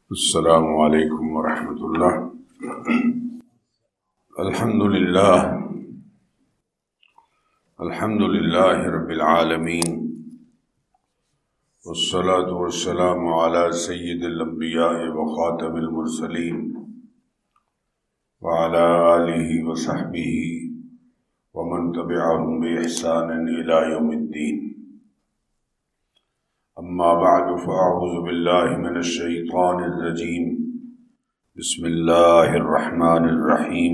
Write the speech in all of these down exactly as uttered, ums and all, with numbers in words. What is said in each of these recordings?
السلام علیکم ورحمۃ اللہ۔ الحمد للہ الحمد للہ رب العالمین، والصلاة والسلام علی سید الانبیاء وخاتم المرسلین، وعلی آلہ وصحبہ ومن تبعہم بإحسان الی یوم الدین۔ اما بعد فاعوذ باللہ من الشیطان الرجیم، بسم اللہ الرحمن الرحیم۔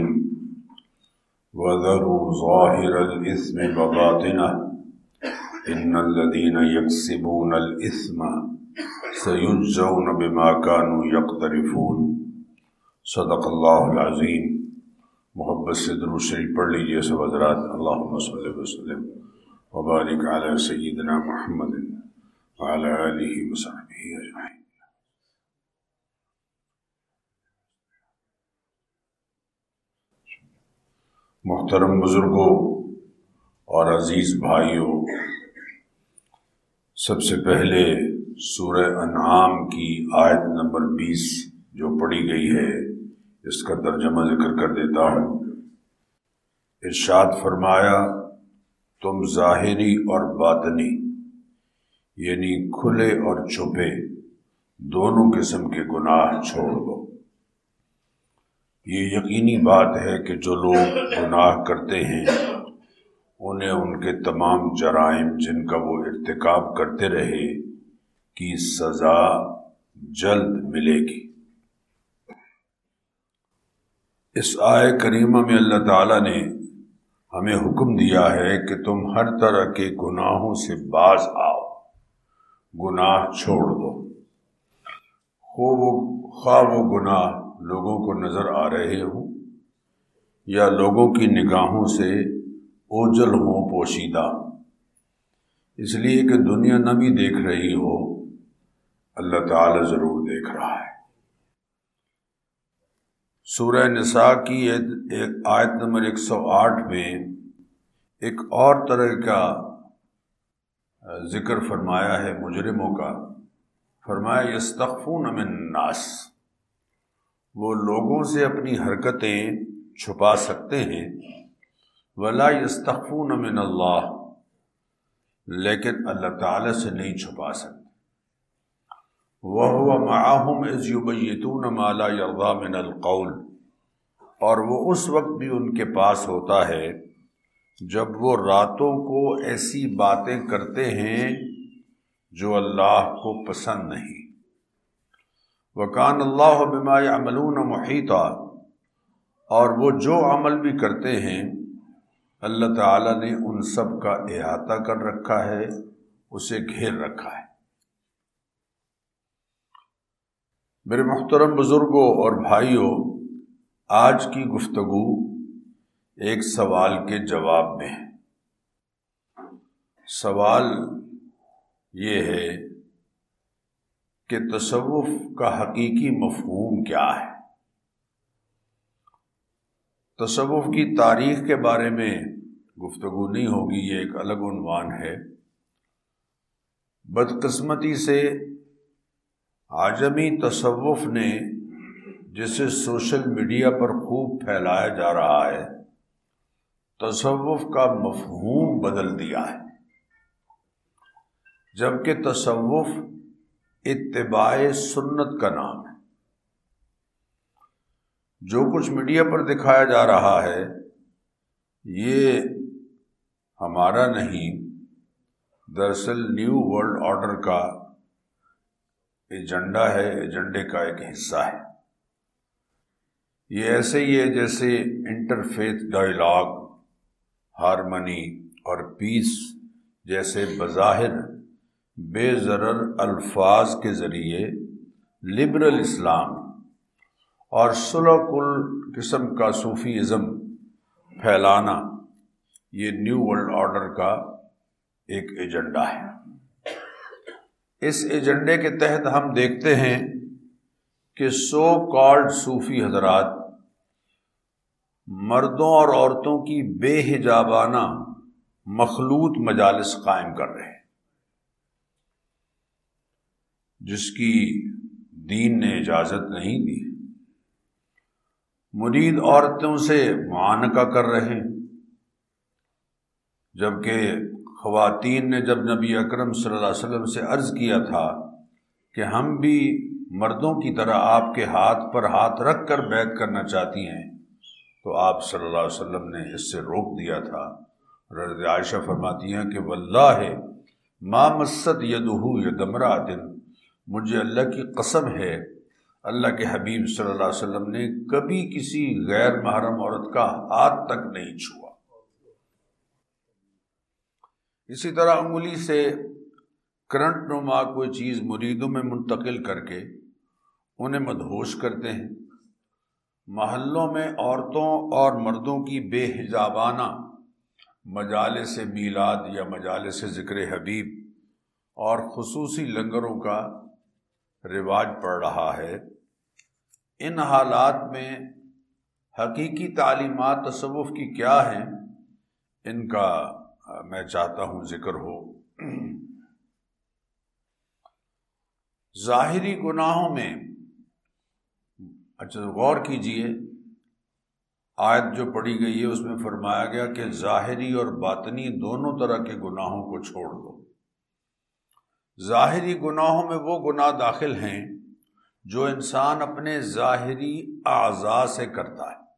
وذروا ظاہر الاثم وباطنہ ان الذین یکسبون الاثم سیجزون بما كانوا یقترفون۔ صدق اللہ العظیم۔ محبت سے درود شریف پڑھ لیجیے سب حضرات۔ اللہم صلی وسلم وبارک علی سیدنا محمد وعلی آلہ وصحبہ اجمعین۔ محترم بزرگوں اور عزیز بھائیوں، سب سے پہلے سورہ انعام کی آیت نمبر بیس جو پڑھی گئی ہے اس کا ترجمہ ذکر کر دیتا ہوں۔ ارشاد فرمایا، تم ظاہری اور باطنی یعنی کھلے اور چھپے دونوں قسم کے گناہ چھوڑ دو۔ یہ یقینی بات ہے کہ جو لوگ گناہ کرتے ہیں انہیں ان کے تمام جرائم جن کا وہ ارتکاب کرتے رہے کی سزا جلد ملے گی۔ اس آیہ کریمہ میں اللہ تعالیٰ نے ہمیں حکم دیا ہے کہ تم ہر طرح کے گناہوں سے باز آؤ، گناہ چھوڑ دو، خواہ وہ گناہ لوگوں کو نظر آ رہے ہوں یا لوگوں کی نگاہوں سے اوجھل ہوں، پوشیدہ، اس لیے کہ دنیا نہ بھی دیکھ رہی ہو اللہ تعالی ضرور دیکھ رہا ہے۔ سورہ نساء کی ایک آیت نمبر ایک سو آٹھ میں ایک اور طرح کا ذکر فرمایا ہے مجرموں کا۔ فرمایا یستخفون من الناس، وہ لوگوں سے اپنی حرکتیں چھپا سکتے ہیں، ولا یستخفون من اللہ، لیکن اللہ تعالی سے نہیں چھپا سکتے۔ وَهُوَ مَعَهُمْ إِذْ يُبَيِّتُونَ مَا لَا يَرْضَى مِنَ الْقَوْلِ، اور وہ اس وقت بھی ان کے پاس ہوتا ہے جب وہ راتوں کو ایسی باتیں کرتے ہیں جو اللہ کو پسند نہیں۔ وَكَانَ اللَّهُ بِمَا يَعْمَلُونَ مُحِيطًا، اور وہ جو عمل بھی کرتے ہیں اللہ تعالیٰ نے ان سب کا احاطہ کر رکھا ہے، اسے گھیر رکھا ہے۔ میرے محترم بزرگوں اور بھائیوں، آج کی گفتگو ایک سوال کے جواب میں ہے۔ سوال یہ ہے کہ تصوف کا حقیقی مفہوم کیا ہے؟ تصوف کی تاریخ کے بارے میں گفتگو نہیں ہوگی، یہ ایک الگ عنوان ہے۔ بدقسمتی سے عجمی تصوف نے جسے سوشل میڈیا پر خوب پھیلایا جا رہا ہے، تصوف کا مفہوم بدل دیا ہے، جبکہ تصوف اتباع سنت کا نام ہے۔ جو کچھ میڈیا پر دکھایا جا رہا ہے یہ ہمارا نہیں، دراصل نیو ورلڈ آرڈر کا ایجنڈا ہے، ایجنڈے کا ایک حصہ ہے۔ یہ ایسے ہی ہے جیسے انٹرفیتھ ڈائیلاگ، ہارمنی اور پیس جیسے بظاہر بے ضرر الفاظ کے ذریعے لبرل اسلام اور صلح کل قسم کا صوفی ازم پھیلانا، یہ نیو ورلڈ آرڈر کا ایک ایجنڈا ہے۔ اس ایجنڈے کے تحت ہم دیکھتے ہیں کہ سو کالڈ صوفی حضرات مردوں اور عورتوں کی بے حجابانہ مخلوط مجالس قائم کر رہے ہیں، جس کی دین نے اجازت نہیں دی۔ مرید عورتوں سے معانقہ کر رہے ہیں، جبکہ خواتین نے جب نبی اکرم صلی اللہ علیہ وسلم سے عرض کیا تھا کہ ہم بھی مردوں کی طرح آپ کے ہاتھ پر ہاتھ رکھ کر بیعت کرنا چاہتی ہیں، تو آپ صلی اللہ علیہ وسلم نے اس سے روک دیا تھا۔ حضرت عائشہ فرماتی ہیں کہ واللہ ما مست یدہ ید امرأۃ، مجھے اللہ کی قسم ہے اللہ کے حبیب صلی اللہ علیہ وسلم نے کبھی کسی غیر محرم عورت کا ہاتھ تک نہیں چھوا۔ اسی طرح انگلی سے کرنٹ نما کوئی چیز مریدوں میں منتقل کر کے انہیں مدہوش کرتے ہیں۔ محلوں میں عورتوں اور مردوں کی بے حجابانہ مجالس میلاد یا مجالس ذکر حبیب اور خصوصی لنگروں کا رواج پڑ رہا ہے۔ ان حالات میں حقیقی تعلیمات تصوف کی کیا ہیں، ان کا میں چاہتا ہوں ذکر ہو۔ ظاہری گناہوں میں اچھا غور کیجئے، آیت جو پڑھی گئی ہے اس میں فرمایا گیا کہ ظاہری اور باطنی دونوں طرح کے گناہوں کو چھوڑ دو۔ ظاہری گناہوں میں وہ گناہ داخل ہیں جو انسان اپنے ظاہری اعضاء سے کرتا ہے،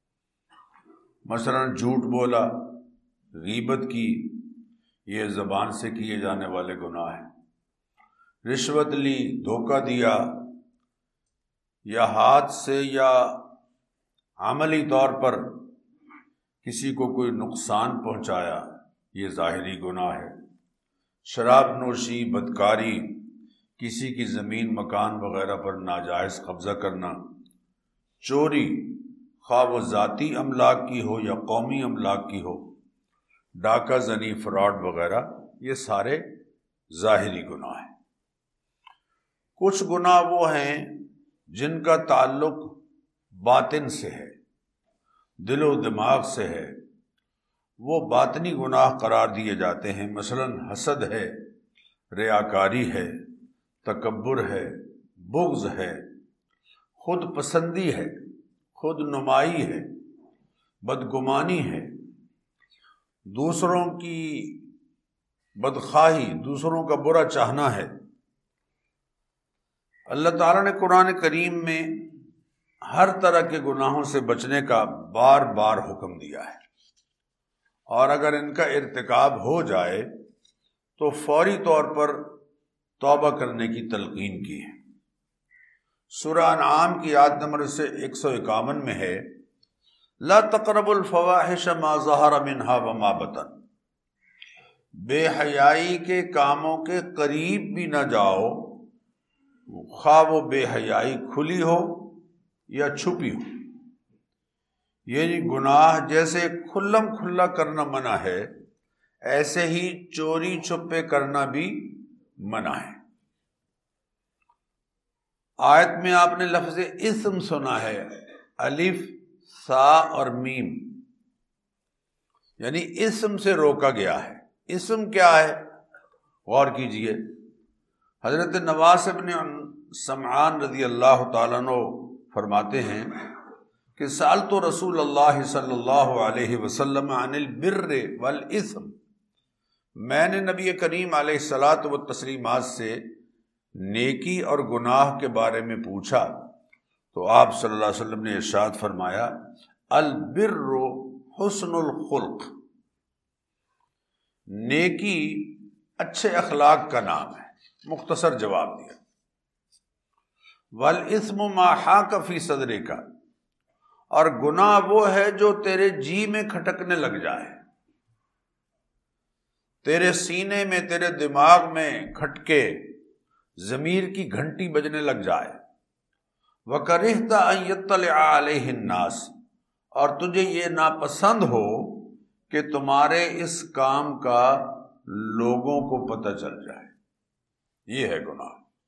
مثلا جھوٹ بولا، غیبت کی، یہ زبان سے کیے جانے والے گناہ ہیں، رشوت لی، دھوکہ دیا، یا ہاتھ سے یا عملی طور پر کسی کو کوئی نقصان پہنچایا، یہ ظاہری گناہ ہے۔ شراب نوشی، بدکاری، کسی کی زمین مکان وغیرہ پر ناجائز قبضہ کرنا، چوری، خواہ وہ ذاتی املاک کی ہو یا قومی املاک کی ہو، ڈاکہ زنی، فراڈ وغیرہ، یہ سارے ظاہری گناہ ہیں۔ کچھ گناہ وہ ہیں جن کا تعلق باطن سے ہے، دل و دماغ سے ہے، وہ باطنی گناہ قرار دیے جاتے ہیں، مثلا حسد ہے، ریاکاری ہے، تکبر ہے، بغض ہے، خود پسندی ہے، خود نمائی ہے، بدگمانی ہے، دوسروں کی بدخواہی، دوسروں کا برا چاہنا ہے۔ اللہ تعالیٰ نے قرآن کریم میں ہر طرح کے گناہوں سے بچنے کا بار بار حکم دیا ہے، اور اگر ان کا ارتکاب ہو جائے تو فوری طور پر توبہ کرنے کی تلقین کی ہے۔ سورہ انعام کی آیت نمبر سے ایک سو اکاون میں ہے، لا تقربوا الفواحش ما ظہر منها وما بطن، بے حیائی کے کاموں کے قریب بھی نہ جاؤ، خواہ وہ بے حیائی کھلی ہو یا چھپی ہو۔ یعنی گناہ جیسے کھلم کھلا کرنا منع ہے، ایسے ہی چوری چھپے کرنا بھی منع ہے۔ آیت میں آپ نے لفظ اسم سنا ہے، الف، سا اور میم، یعنی اسم سے روکا گیا ہے۔ اسم کیا ہے؟ غور کیجئے، حضرت نواس بن سمعان رضی اللہ تعالیٰ عنہ فرماتے ہیں کہ سألت رسول اللہ صلی اللہ علیہ وسلم عن البر والاسم، میں نے نبی کریم علیہ الصلاۃ والتسلیمات سے نیکی اور گناہ کے بارے میں پوچھا، تو آپ صلی اللہ علیہ وسلم نے ارشاد فرمایا البر حسن الخلق، نیکی اچھے اخلاق کا نام ہے۔ مختصر جواب دیا۔ والاسم ما حاک فی صدرک، اور گناہ وہ ہے جو تیرے جی میں کھٹکنے لگ جائے، تیرے سینے میں، تیرے دماغ میں کھٹکے، ضمیر کی گھنٹی بجنے لگ جائے۔ وَكَرِهْتَ أَن يَطَّلِعَ عَلَيْهِ النَّاسِ، اور تجھے یہ ناپسند ہو کہ تمہارے اس کام کا لوگوں کو پتہ چل جائے، یہ ہے گناہ۔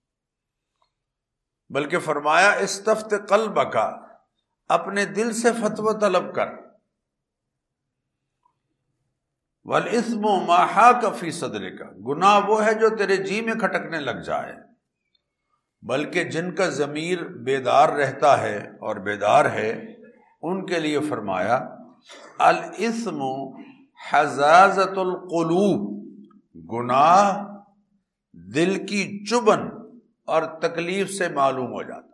بلکہ فرمایا استفت قلبک، اپنے دل سے فتویٰ طلب کر۔ والاسم ما حاک فی صدرک، گناہ وہ ہے جو تیرے جی میں کھٹکنے لگ جائے۔ بلکہ جن کا ضمیر بیدار رہتا ہے اور بیدار ہے ان کے لیے فرمایا الاثم حزازۃ القلوب، گناہ دل کی چبن اور تکلیف سے معلوم ہو جاتا ہے۔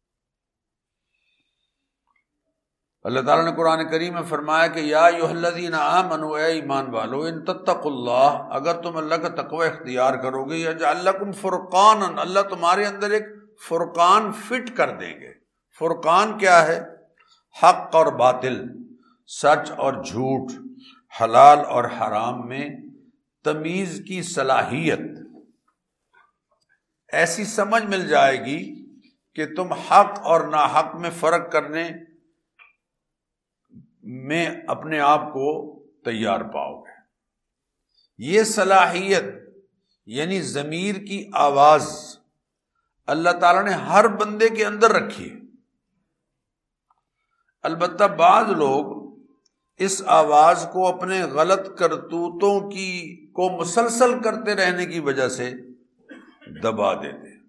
اللہ تعالیٰ نے قرآن کریم میں فرمایا کہ یا ایھا الذین آمنوا، اے ایمان والو، ان تتقوا اللہ، اگر تم اللہ کا تقوی اختیار کرو گے، یجعل لکم فرقانا، اللہ تمہارے اندر ایک فرقان فٹ کر دیں گے۔ فرقان کیا ہے؟ حق اور باطل، سچ اور جھوٹ، حلال اور حرام میں تمیز کی صلاحیت، ایسی سمجھ مل جائے گی کہ تم حق اور ناحق میں فرق کرنے میں اپنے آپ کو تیار پاؤ گے۔ یہ صلاحیت یعنی ضمیر کی آواز اللہ تعالیٰ نے ہر بندے کے اندر رکھی ہے۔ البتہ بعض لوگ اس آواز کو اپنے غلط کرتوتوں کی کو مسلسل کرتے رہنے کی وجہ سے دبا دیتے ہیں۔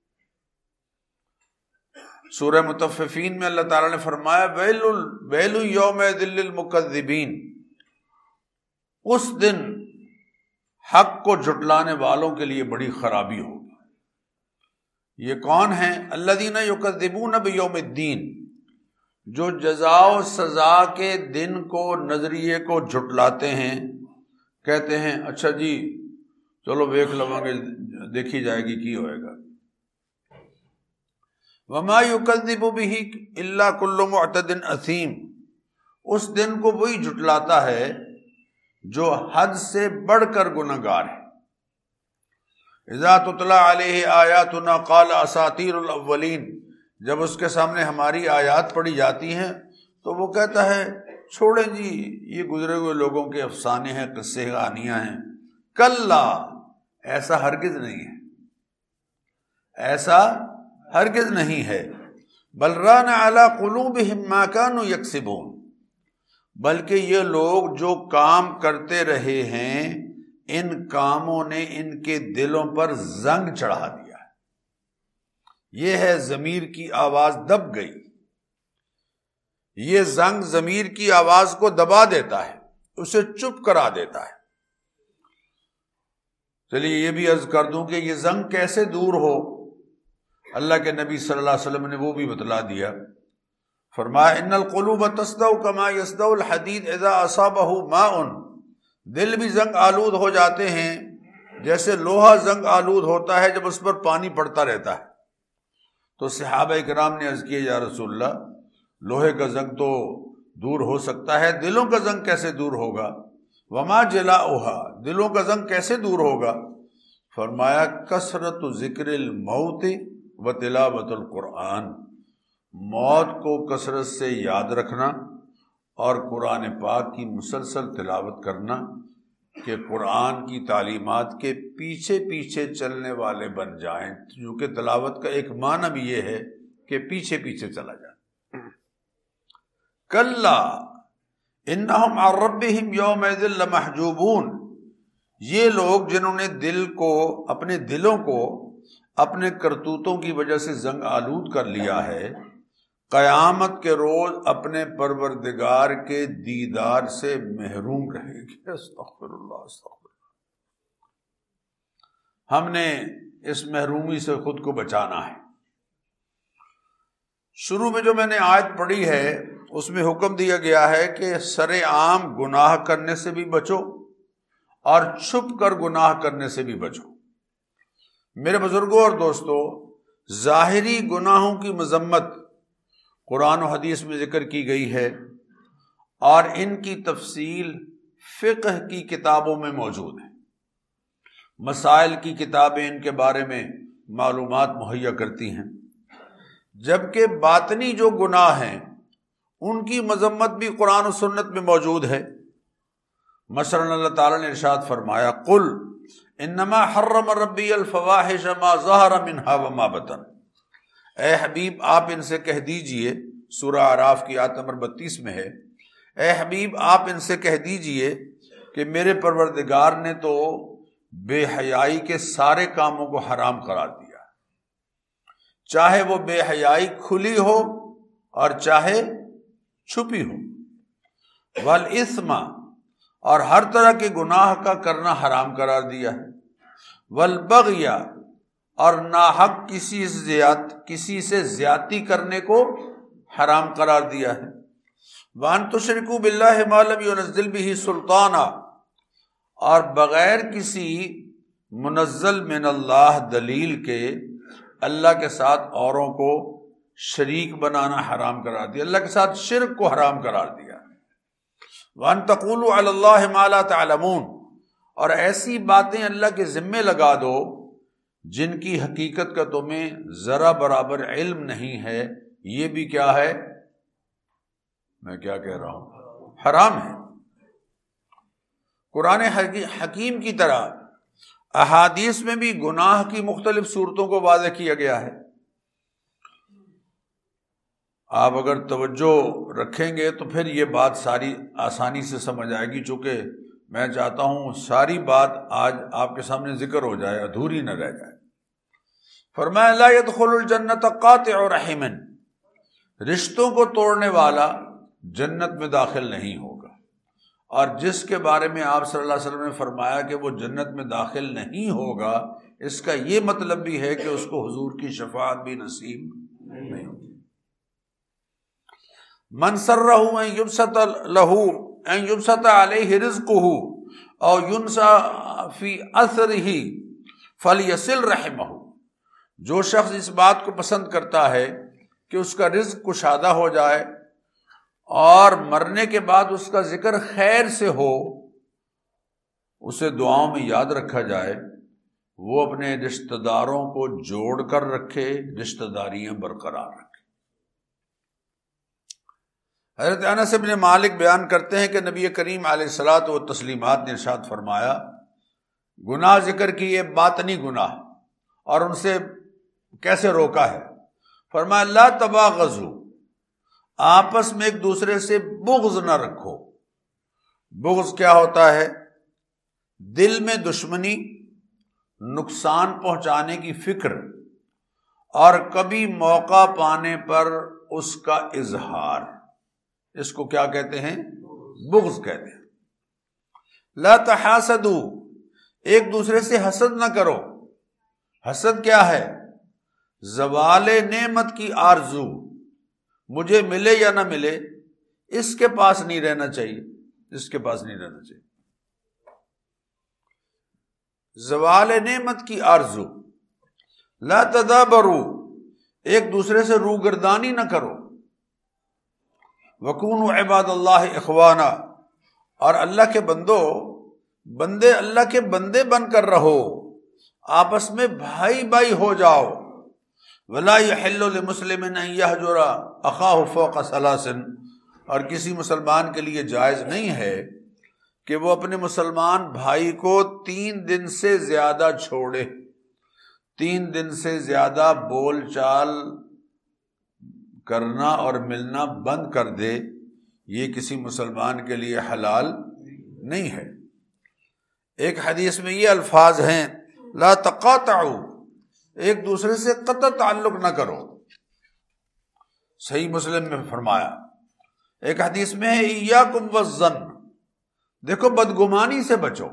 سورہ مطففین میں اللہ تعالیٰ نے فرمایا ویل ویل یومئذ للمکذبین، اس دن حق کو جھٹلانے والوں کے لیے بڑی خرابی ہوگی۔ یہ کون ہیں؟ الذین یکذبون بیوم الدین، جو جزا و سزا کے دن کو، نظریے کو جھٹلاتے ہیں، کہتے ہیں اچھا جی چلو دیکھ لواں گے، دیکھی جائے گی کی ہوئے گا۔ وما یکذب بہ الا کل معتد اثیم، اس دن کو وہی جھٹلاتا ہے جو حد سے بڑھ کر گنہگار ہے۔ اذا تتلی علیہ آیاتنا قال اساطیر الاولین، جب اس کے سامنے ہماری آیات پڑھی جاتی ہیں تو وہ کہتا ہے چھوڑیں جی یہ گزرے ہوئے لوگوں کے افسانے ہیں، قصے کہانیاں ہیں۔ کلا، ایسا ہرگز نہیں ہے، ایسا ہرگز نہیں ہے۔ بل ران علی قلوبہم ما کانوا یکسبون، بلکہ یہ لوگ جو کام کرتے رہے ہیں ان کاموں نے ان کے دلوں پر زنگ چڑھا دیا ہے۔ یہ ہے ضمیر کی آواز دب گئی، یہ زنگ ضمیر کی آواز کو دبا دیتا ہے، اسے چپ کرا دیتا ہے۔ چلیے یہ بھی عرض کر دوں کہ یہ زنگ کیسے دور ہو، اللہ کے نبی صلی اللہ علیہ وسلم نے وہ بھی بتلا دیا۔ فرمایا ان القلوب تصدع کما یصدع الحدید اذا اصابہ ماء، دل بھی زنگ آلود ہو جاتے ہیں جیسے لوہا زنگ آلود ہوتا ہے جب اس پر پانی پڑتا رہتا ہے۔ تو صحابہ کرام نے عرض کیا یا رسول اللہ، لوہے کا زنگ تو دور ہو سکتا ہے، دلوں کا زنگ کیسے دور ہوگا؟ وما جلاؤها، دلوں کا زنگ کیسے دور ہوگا؟ فرمایا کثرت ذکر الموت و تلاوت القرآن، موت کو کثرت سے یاد رکھنا اور قرآن پاک کی مسلسل تلاوت کرنا، کہ قرآن کی تعلیمات کے پیچھے پیچھے چلنے والے بن جائیں، کیونکہ تلاوت کا ایک معنی بھی یہ ہے کہ پیچھے پیچھے چلا جائے۔ کلا انہم عن ربہم یومئذ لمحجوبون، یہ لوگ جنہوں نے دل کو، اپنے دلوں کو اپنے کرتوتوں کی وجہ سے زنگ آلود کر لیا ہے، قیامت کے روز اپنے پروردگار کے دیدار سے محروم رہے گی۔ استغفر اللہ استغفر اللہ۔ ہم نے اس محرومی سے خود کو بچانا ہے۔ شروع میں جو میں نے آیت پڑھی ہے اس میں حکم دیا گیا ہے کہ سر عام گناہ کرنے سے بھی بچو اور چھپ کر گناہ کرنے سے بھی بچو۔ میرے بزرگوں اور دوستو، ظاہری گناہوں کی مذمت قرآن و حدیث میں ذکر کی گئی ہے اور ان کی تفصیل فقہ کی کتابوں میں موجود ہے۔ مسائل کی کتابیں ان کے بارے میں معلومات مہیا کرتی ہیں، جبکہ باطنی جو گناہ ہیں ان کی مذمت بھی قرآن و سنت میں موجود ہے۔ مثلا اللہ تعالیٰ نے ارشاد فرمایا قل انما حرم ربی الفواحش ما ظہر منها وما بطن، اے حبیب آپ ان سے کہہ دیجئے، سورہ اعراف کی آیت نمبر بتیس میں ہے، اے حبیب آپ ان سے کہہ دیجئے کہ میرے پروردگار نے تو بے حیائی کے سارے کاموں کو حرام قرار دیا، چاہے وہ بے حیائی کھلی ہو اور چاہے چھپی ہو، والاثم، اور ہر طرح کے گناہ کا کرنا حرام قرار دیا ہے، والبغی، اور ناحق کسی زیاد کسی سے زیادتی کرنے کو حرام قرار دیا ہے، وان تشرکوا باللہ ما لم ينزل به سلطانا، اور بغیر کسی منزل من اللہ دلیل کے اللہ کے ساتھ اوروں کو شریک بنانا حرام قرار دیا، اللہ کے ساتھ شرک کو حرام قرار دیا، وان تقولوا علی اللہ ما لا تعلمون، اور ایسی باتیں اللہ کے ذمے لگا دو جن کی حقیقت کا تمہیں ذرا برابر علم نہیں ہے، یہ بھی کیا ہے؟ میں کیا کہہ رہا ہوں؟ حرام ہے۔ قرآن حکیم کی طرح احادیث میں بھی گناہ کی مختلف صورتوں کو واضح کیا گیا ہے۔ آپ اگر توجہ رکھیں گے تو پھر یہ بات ساری آسانی سے سمجھ آئے گی، چونکہ میں چاہتا ہوں ساری بات آج آپ کے سامنے ذکر ہو جائے، ادھوری نہ رہ جائے۔ فرمایا لا يدخل الجنت قاطع رحم، رشتوں کو توڑنے والا جنت میں داخل نہیں ہوگا، اور جس کے بارے میں آپ صلی اللہ علیہ وسلم نے فرمایا کہ وہ جنت میں داخل نہیں ہوگا، اس کا یہ مطلب بھی ہے کہ اس کو حضور کی شفاعت بھی نصیب نہیں ہوگی۔ من سرہ ان یبسط لہ ان یبسط علیہ رزقہ او ینسى فی اثرہ فلیصل رحمہ، جو شخص اس بات کو پسند کرتا ہے کہ اس کا رزق کشادہ ہو جائے اور مرنے کے بعد اس کا ذکر خیر سے ہو، اسے دعاؤں میں یاد رکھا جائے، وہ اپنے رشتہ داروں کو جوڑ کر رکھے، رشتہ داریاں برقرار رکھے۔ حضرت انس بن مالک بیان کرتے ہیں کہ نبی کریم علیہ الصلاۃ والتسلیمات نے ارشاد فرمایا، گناہ ذکر کیے باطنی گناہ، اور ان سے کیسے روکا ہے؟ فرمایا لا تباغضوا، آپس میں ایک دوسرے سے بغض نہ رکھو۔ بغض کیا ہوتا ہے؟ دل میں دشمنی، نقصان پہنچانے کی فکر، اور کبھی موقع پانے پر اس کا اظہار، اس کو کیا کہتے ہیں؟ بغض کہتے ہیں۔ لا تحاسدوا، ایک دوسرے سے حسد نہ کرو۔ حسد کیا ہے؟ زوال نعمت کی آرزو، مجھے ملے یا نہ ملے، اس کے پاس نہیں رہنا چاہیے، اس کے پاس نہیں رہنا چاہیے۔ زوال نعمت کی آرزو۔ لا تدابروا، ایک دوسرے سے روگردانی نہ کرو۔ وکونوا عباد اللہ اخوانا، اور اللہ کے بندو بندے اللہ کے بندے بن کر رہو، آپس میں بھائی بھائی ہو جاؤ۔ ولا یحل لمسلم ان یہجر اخاہ فوق ثلاث، اور کسی مسلمان کے لیے جائز نہیں ہے کہ وہ اپنے مسلمان بھائی کو تین دن سے زیادہ چھوڑے، تین دن سے زیادہ بول چال کرنا اور ملنا بند کر دے، یہ کسی مسلمان کے لیے حلال نہیں ہے۔ ایک حدیث میں یہ الفاظ ہیں لا تقاطعوا، ایک دوسرے سے قطع تعلق نہ کرو، صحیح مسلم میں فرمایا۔ ایک حدیث میں ہے ایاکم والظن، دیکھو بدگمانی سے بچو،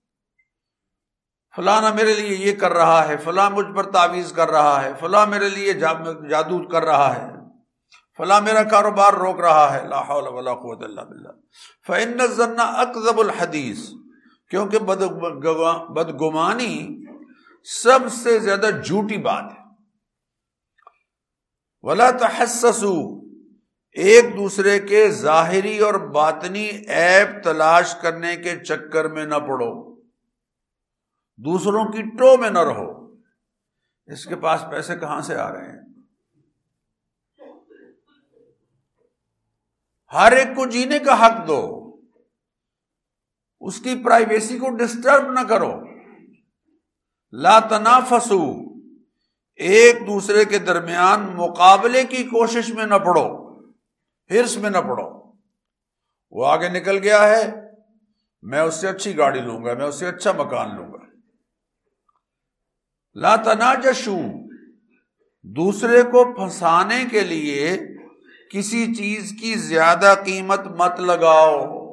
فلاں میرے لیے یہ کر رہا ہے، فلاں مجھ پر تعویذ کر رہا ہے، فلاں میرے لیے جادو کر رہا ہے، فلاں میرا کاروبار روک رہا ہے، لا حول ولا قوت الا باللہ۔ فإن الظن اکذب الحدیث، کیونکہ بدگمانی سب سے زیادہ جھوٹی بات ہے۔ ولا تحسسوا، ایک دوسرے کے ظاہری اور باطنی عیب تلاش کرنے کے چکر میں نہ پڑو، دوسروں کی ٹو میں نہ رہو، اس کے پاس پیسے کہاں سے آ رہے ہیں۔ ہر ایک کو جینے کا حق دو، اس کی پرائیویسی کو ڈسٹرب نہ کرو۔ لا تنافسوا، ایک دوسرے کے درمیان مقابلے کی کوشش میں نہ پڑو، ہرس میں نہ پڑو۔ وہ آگے نکل گیا ہے، میں اس سے اچھی گاڑی لوں گا، میں اس سے اچھا مکان لوں گا۔ لا تناجشوا، دوسرے کو پھنسانے کے لیے کسی چیز کی زیادہ قیمت مت لگاؤ،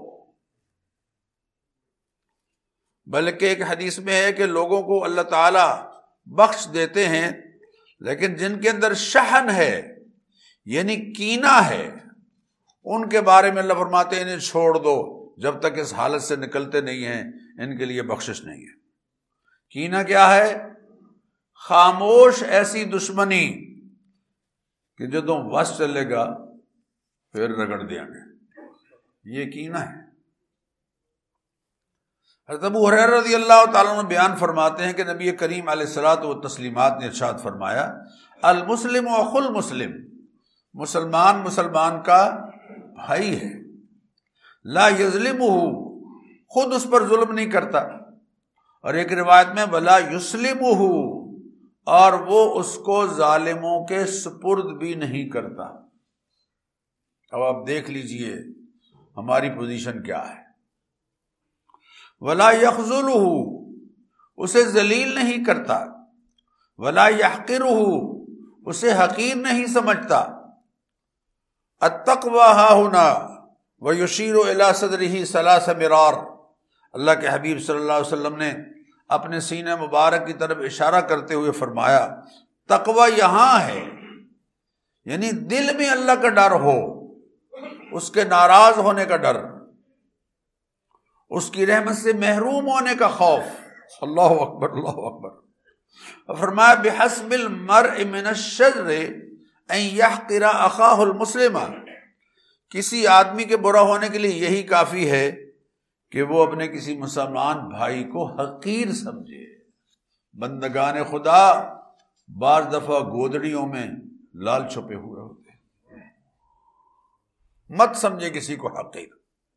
بلکہ ایک حدیث میں ہے کہ لوگوں کو اللہ تعالی بخش دیتے ہیں، لیکن جن کے اندر شحن ہے یعنی کینہ ہے، ان کے بارے میں اللہ فرماتے ہیں انہیں چھوڑ دو، جب تک اس حالت سے نکلتے نہیں ہیں ان کے لیے بخشش نہیں ہے۔ کینہ کیا ہے؟ خاموش ایسی دشمنی کہ جدوں وس چلے گا پھر رگڑ دیں گے، یہ کینہ ہے۔ حضرت ابو ہریرہ رضی اللہ تعالیٰ عنہ بیان فرماتے ہیں کہ نبی کریم علیہ الصلوۃ والتسلیمات نے ارشاد فرمایا، المسلم اخو المسلم، مسلمان مسلمان کا بھائی ہے، لا یظلمہ، خود اس پر ظلم نہیں کرتا، اور ایک روایت میں ولا یسلمہ، اور وہ اس کو ظالموں کے سپرد بھی نہیں کرتا۔ اب آپ دیکھ لیجئے ہماری پوزیشن کیا ہے۔ ولا یخذلہ، اسے ذلیل نہیں کرتا، ولا یحقرہ، اسے حقیر نہیں سمجھتا۔ التقوی ہاہنا ویشیر الی صدرہ ثلاث مرار، اللہ کے حبیب صلی اللہ علیہ وسلم نے اپنے سینہ مبارک کی طرف اشارہ کرتے ہوئے فرمایا تقوی یہاں ہے، یعنی دل میں اللہ کا ڈر ہو، اس کے ناراض ہونے کا ڈر، اس کی رحمت سے محروم ہونے کا خوف۔ اللہ اکبر، اللہ اکبر۔ فرمایا بحسب المرء من الشر ان یحقر اخاہ المسلم، کسی آدمی کے برا ہونے کے لیے یہی کافی ہے کہ وہ اپنے کسی مسلمان بھائی کو حقیر سمجھے۔ بندگان خدا بعض دفعہ گودڑیوں میں لال چھپے ہوئے ہوتے ہیں، مت سمجھے کسی کو حقیر۔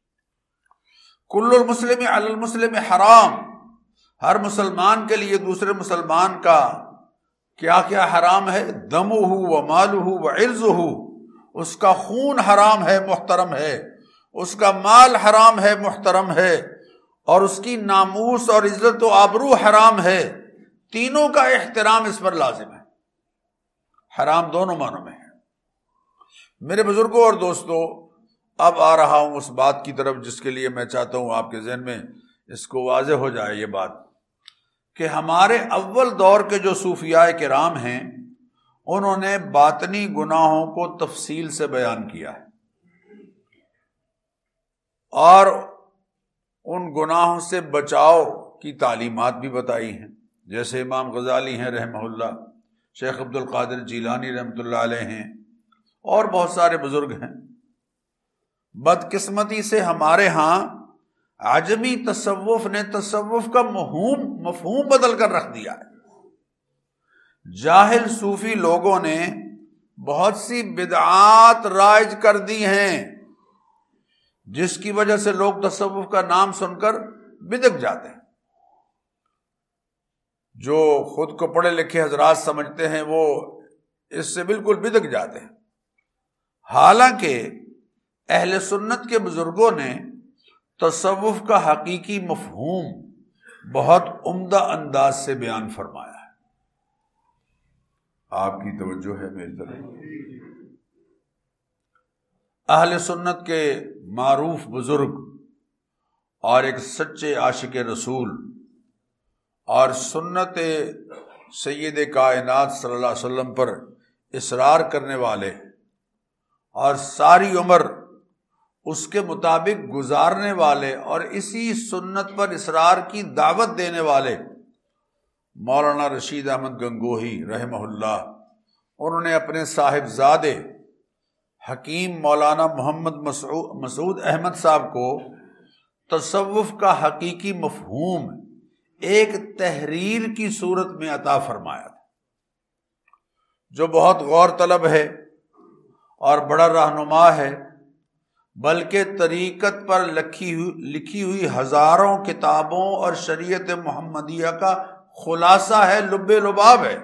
کل المسلم علی المسلم حرام، ہر مسلمان کے لیے دوسرے مسلمان کا کیا کیا حرام ہے؟ دمہ و مالہ و عرضہ، اس کا خون حرام ہے، محترم ہے، اس کا مال حرام ہے، محترم ہے، اور اس کی ناموس اور عزت و آبرو حرام ہے، تینوں کا احترام اس پر لازم ہے۔ حرام دونوں معنوں میں ہے۔ میرے بزرگوں اور دوستوں، اب آ رہا ہوں اس بات کی طرف جس کے لیے میں چاہتا ہوں آپ کے ذہن میں اس کو واضح ہو جائے یہ بات، کہ ہمارے اول دور کے جو صوفیاء کرام ہیں انہوں نے باطنی گناہوں کو تفصیل سے بیان کیا ہے، اور ان گناہوں سے بچاؤ کی تعلیمات بھی بتائی ہیں، جیسے امام غزالی ہیں رحمہ اللہ، شیخ عبد القادر جیلانی رحمۃ اللہ علیہ ہیں، اور بہت سارے بزرگ ہیں۔ بدقسمتی سے ہمارے ہاں عجمی تصوف نے تصوف کا مفہوم مفہوم بدل کر رکھ دیا ہے۔ جاہل صوفی لوگوں نے بہت سی بدعات رائج کر دی ہیں جس کی وجہ سے لوگ تصوف کا نام سن کر بدک جاتے ہیں۔ جو خود کو پڑھے لکھے حضرات سمجھتے ہیں وہ اس سے بالکل بدک جاتے ہیں، حالانکہ اہل سنت کے بزرگوں نے تصوف کا حقیقی مفہوم بہت عمدہ انداز سے بیان فرمایا ہے۔ آپ کی توجہ ہے میری طرف؟ اہل سنت کے معروف بزرگ اور ایک سچے عاشق رسول اور سنت سید کائنات صلی اللہ علیہ وسلم پر اصرار کرنے والے اور ساری عمر اس کے مطابق گزارنے والے اور اسی سنت پر اصرار کی دعوت دینے والے مولانا رشید احمد گنگوہی رحمہ اللہ، انہوں نے اپنے صاحبزادے حکیم مولانا محمد مسعود مسعود احمد صاحب کو تصوف کا حقیقی مفہوم ایک تحریر کی صورت میں عطا فرمایا تھا، جو بہت غور طلب ہے اور بڑا رہنما ہے، بلکہ طریقت پر لکھی ہوئی لکھی ہوئی ہزاروں کتابوں اور شریعت محمدیہ کا خلاصہ ہے، لب لباب ہے۔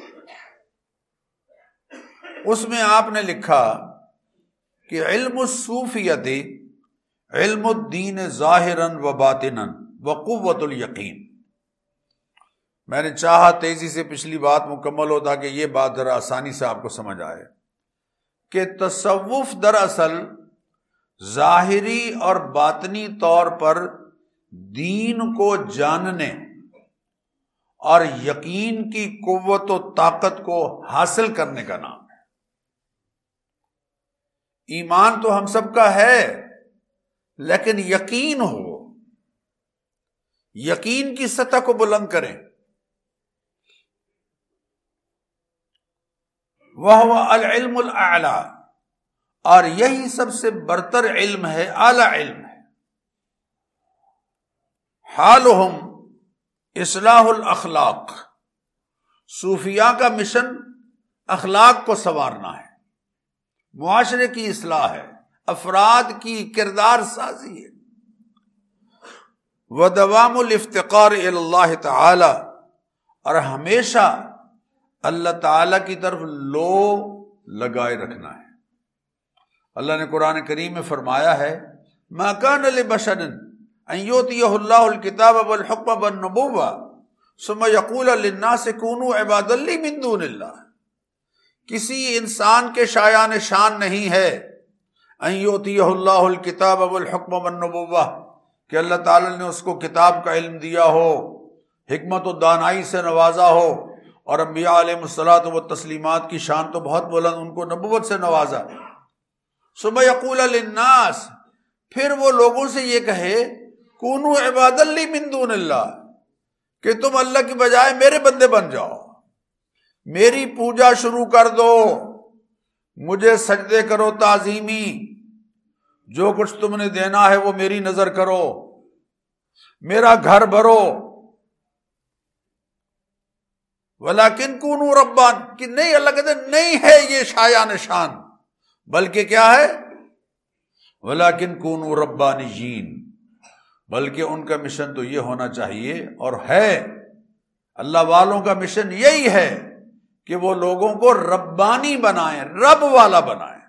اس میں آپ نے لکھا کہ علم الصوفیت علم الدین ظاہراً و باطناً و قوت الیقین، میں نے چاہا تیزی سے پچھلی بات مکمل ہو تاکہ یہ بات ذرا آسانی سے آپ کو سمجھ آئے کہ تصوف دراصل ظاہری اور باطنی طور پر دین کو جاننے اور یقین کی قوت و طاقت کو حاصل کرنے کا نام ہے۔ ایمان تو ہم سب کا ہے، لیکن یقین ہو، یقین کی سطح کو بلند کریں۔ وَهُوَ الْعِلْمُ الْأَعْلَى، اور یہی سب سے برتر علم ہے، اعلی علم ہے۔ حالہم اصلاح الاخلاق، صوفیاء کا مشن اخلاق کو سنوارنا ہے، معاشرے کی اصلاح ہے، افراد کی کردار سازی ہے۔ وَدَوَامُ الْاِفْتِقَارِ إِلَى اللَّهِ تعالی، اور ہمیشہ اللہ تعالی کی طرف لو لگائے رکھنا ہے۔ اللہ نے قرآن کریم میں فرمایا ہے مَا كَانَ لِبَشَرٍ أَن يُؤْتِيَهُ اللَّهُ الْكِتَابَ وَالْحُكْمَ وَالنُّبُوَّةَ ثُمَّ يَقُولَ لِلنَّاسِ كُونُوا عِبَادًا لِّي مِن دُونِ اللَّهِ، کسی انسان کے شایان شان نہیں ہے أن يُؤْتِيَهُ اللَّهُ الْكِتَابَ وَالْحُكْمَ وَالنُّبُوَّةَ کہ اللہ تعالی نے اس کو کتاب کا علم دیا ہو، حکمت و دانائی سے نوازا ہو، اور انبیاء علیہ الصلوۃ والتسلیمات کی شان تو بہت بلند، ان کو نبوت سے نوازا۔ ثم یقول للناس، پھر وہ لوگوں سے یہ کہے کونوا عبادا لی من دون اللہ، کہ تم اللہ کی بجائے میرے بندے بن جاؤ، میری پوجا شروع کر دو، مجھے سجدے کرو تعظیمی، جو کچھ تم نے دینا ہے وہ میری نظر کرو، میرا گھر بھرو۔ ولیکن کونوا ربان، کہ نہیں، اللہ کہتے نہیں ہے یہ شایان شان، بلکہ کیا ہے؟ ولیکن کونوا ربانیین، بلکہ ان کا مشن تو یہ ہونا چاہیے، اور ہے اللہ والوں کا مشن یہی ہے کہ وہ لوگوں کو ربانی بنائیں، رب والا بنائیں۔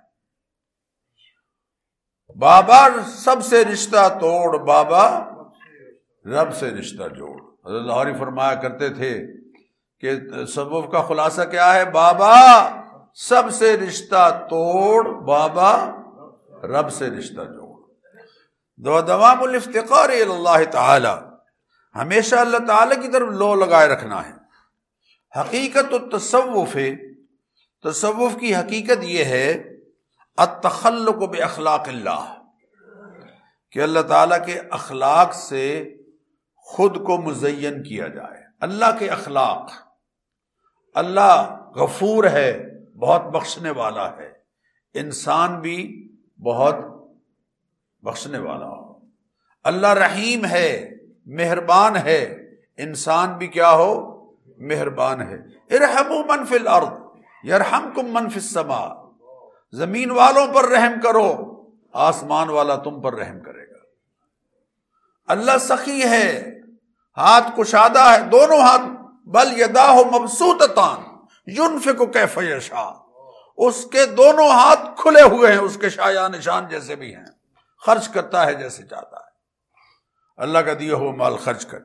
بابا سب سے رشتہ توڑ، بابا رب سے رشتہ جوڑ۔ حضرت لاہوری فرمایا کرتے تھے کہ تصوف کا خلاصہ کیا ہے؟ بابا سب سے رشتہ توڑ، بابا رب سے رشتہ جوڑ۔ دو دوام الافتقار الی اللہ تعالی، ہمیشہ اللہ تعالی کی طرف لو لگائے رکھنا ہے۔ حقیقت التصوف، تصوف کی حقیقت یہ ہے التخلق باخلاق اللہ، کہ اللہ تعالیٰ کے اخلاق سے خود کو مزین کیا جائے۔ اللہ کے اخلاق، اللہ غفور ہے، بہت بخشنے والا ہے، انسان بھی بہت بخشنے والا ہو۔ اللہ رحیم ہے، مہربان ہے، انسان بھی کیا ہو؟ مہربان ہے۔ ارحموا من فی الارض یرحمکم من فی السماء، زمین والوں پر رحم کرو، آسمان والا تم پر رحم کرے گا۔ اللہ سخی ہے، ہاتھ کشادہ ہے، دونوں ہاتھ، بل یداہ مبسوطتان ینفق کیف یشاء، اس کے دونوں ہاتھ کھلے ہوئے ہیں، اس کے شایان شان جیسے بھی ہیں، خرچ کرتا ہے جیسے چاہتا ہے۔ اللہ کا دیا ہوا مال خرچ کر۔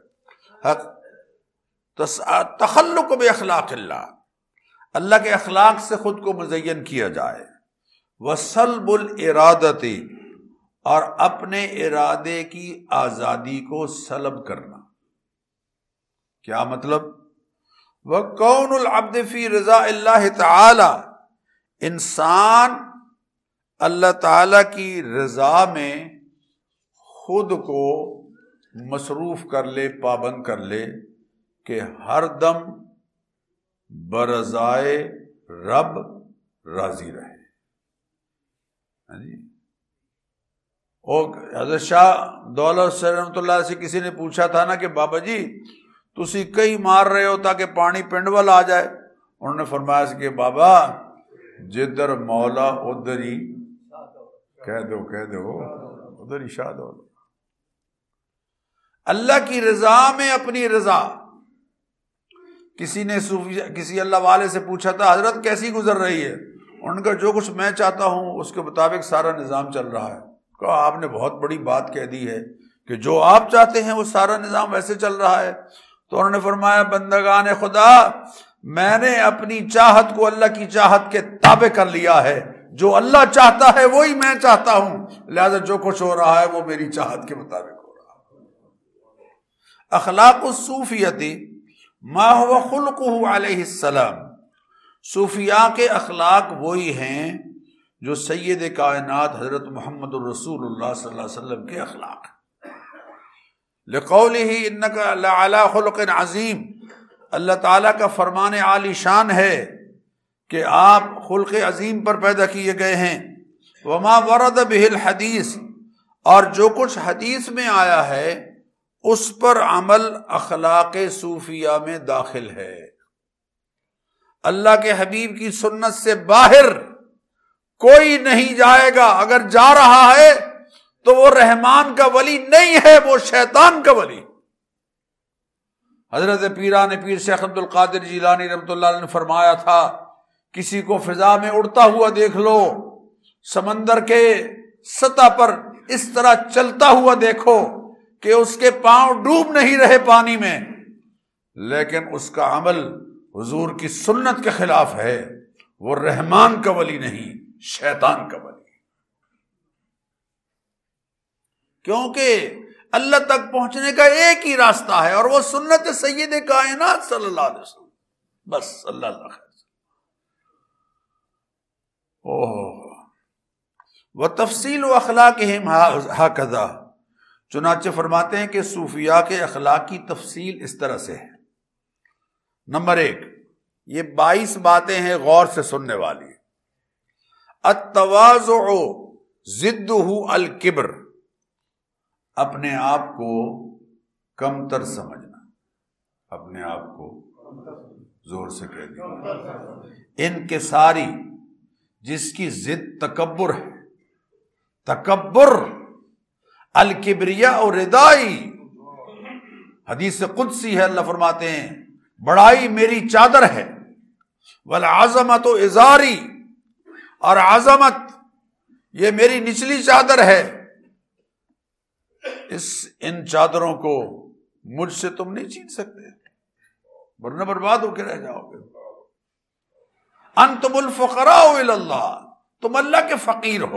تخلق باخلاق اللہ، اللہ کے اخلاق سے خود کو مزین کیا جائے۔ وسلب الارادۃ، اور اپنے ارادے کی آزادی کو سلب کرنا۔ کیا مطلب؟ وَكَوْنُ الْعَبْدِ فِي رِضَاءِ اللَّهِ تَعَالَى، انسان اللہ تعالی کی رضا میں خود کو مصروف کر لے، پابند کر لے، کہ ہر دم برضائے رب راضی رہے۔ جی اور حضرت شاہ دولت سے رحمۃ اللہ سے کسی نے پوچھا تھا نا کہ بابا جی تسی کئی مار رہے ہو تاکہ پانی پنڈ والا آ جائے، انہوں نے فرمایا کہ بابا جدھر مولا ادھر ہی کہہ دو کہہ دو ادھر ہی شاد ہو۔ اللہ کی رضا میں اپنی رضا۔ کسی نے صوفی کسی اللہ والے سے پوچھا تھا حضرت کیسی گزر رہی ہے؟ ان کا جو کچھ میں چاہتا ہوں اس کے مطابق سارا نظام چل رہا ہے۔ کہا آپ نے بہت بڑی بات کہہ دی ہے کہ جو آپ چاہتے ہیں وہ سارا نظام ویسے چل رہا ہے۔ تو انہوں نے فرمایا بندگان خدا میں نے اپنی چاہت کو اللہ کی چاہت کے تابع کر لیا ہے، جو اللہ چاہتا ہے وہی میں چاہتا ہوں، لہذا جو کچھ ہو رہا ہے وہ میری چاہت کے مطابق ہو رہا ہے۔ اخلاق الصوفیت ما هو خلقه علیہ السلام، صوفیاء کے اخلاق وہی ہیں جو سید کائنات حضرت محمد الرسول اللہ صلی اللہ علیہ وسلم کے اخلاق ہیں۔ لقولہ انک لعلی خلق عظیم، اللہ تعالیٰ کا فرمان عالی شان ہے کہ آپ خلق عظیم پر پیدا کیے گئے ہیں۔ وما ورد بہ الحدیث، اور جو کچھ حدیث میں آیا ہے اس پر عمل اخلاق صوفیہ میں داخل ہے۔ اللہ کے حبیب کی سنت سے باہر کوئی نہیں جائے گا، اگر جا رہا ہے تو وہ رحمان کا ولی نہیں ہے، وہ شیطان کا ولی۔ حضرت پیران پیر شیخ عبد القادر جیلانی رحمۃ اللہ علیہ نے فرمایا تھا، کسی کو فضا میں اڑتا ہوا دیکھ لو، سمندر کے سطح پر اس طرح چلتا ہوا دیکھو کہ اس کے پاؤں ڈوب نہیں رہے پانی میں، لیکن اس کا عمل حضور کی سنت کے خلاف ہے، وہ رحمان کا ولی نہیں، شیطان کا ولی۔ کیونکہ اللہ تک پہنچنے کا ایک ہی راستہ ہے اور وہ سنت سید کائنات صلی اللہ علیہ وسلم، بس اللہ اللہ خیر۔ اوہ وتفصیل اخلاقہم ہکذا، چنانچہ فرماتے ہیں کہ صوفیاء کے اخلاق کی تفصیل اس طرح سے ہے۔ نمبر ایک، یہ بائیس باتیں ہیں غور سے سننے والی۔ التواضع ضدہ الکبر، اپنے آپ کو کم تر سمجھنا، اپنے آپ کو زور سے کہہ دیا۔ انکساری، جس کی ضد تکبر ہے، تکبر الکبریاء اور ردائی، حدیث قدسی ہے، اللہ فرماتے ہیں بڑائی میری چادر ہے، والعظمت ازاری، اور عظمت یہ میری نچلی چادر ہے، اس ان چادروں کو مجھ سے تم نہیں چھین سکتے، ورنہ برباد ہو کے رہ جاؤ گے۔ انتم الفقراء الی اللہ، تم اللہ کے فقیر ہو،